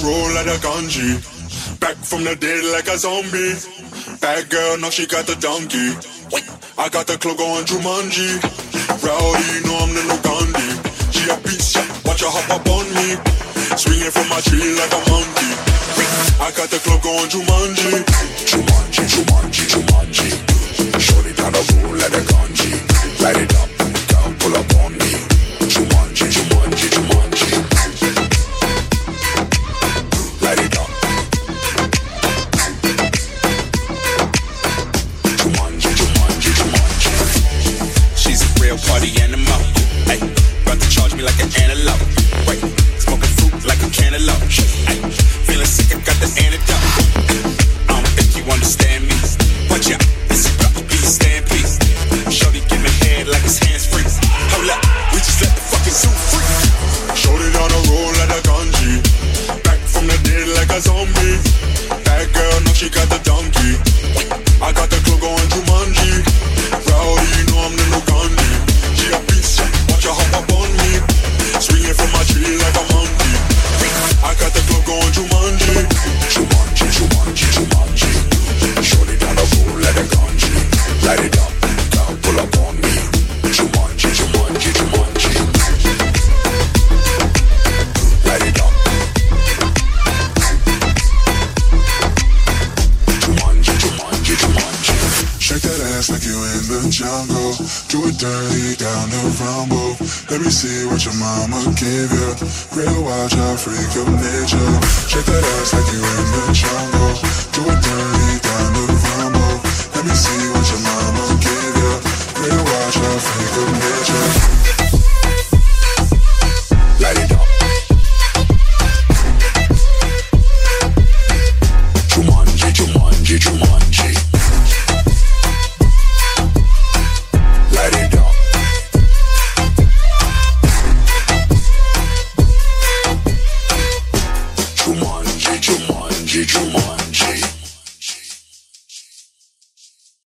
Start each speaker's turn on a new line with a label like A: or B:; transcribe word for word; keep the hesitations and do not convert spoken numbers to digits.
A: roll like a ganji. Back from the dead like a zombie. Bad girl, now she got the donkey. I got the club going Jumanji. Rowdy, you know I'm the no Gandhi. She a beast, yeah, watch her hop up on me. Swinging from my tree like a monkey. I got the club going Jumanji.
B: Jumanji, Jumanji, Jumanji. Shorty down the road like a ganji. Light it up, girl, pull up on me. Jumanji, Jumanji, Jumanji. Light it up. Jumanji, Jumanji, Jumanji.
C: She's a real party animal. Ay, about to charge me like an antelope. Wait, smoking fruit like a cantaloupe. Ay, feeling sick, I got the antidote. I don't think you understand me. Watch out, this is about to be a stampede. Shorty give me head like his hands free. Hold up, we just let the fucking zoo free.
A: Shorty down the road like a ganji. Back from the dead like a zombie. Bad girl, now she got the donkey. I got the club going Jumanji. Rowdy, you know I'm the no Gandhi. She a beast, yeah, watch her hop up on me. Swinging from my tree like a monkey. I got the club going Jumanji.
B: Jumanji, Jumanji, Jumanji. Shorty down the road like a ganji. Light it up, girl, pull up on me. Jumanji, Jumanji, Jumanji. Light it up. Jumanji, Jumanji, Jumanji.
D: Shake that ass like you in the jungle. Do it dirty down the rumble. Let me see what your mama gave you. Real wild child, freak of nature. Shake that ass like you in the jungle. Do it dirty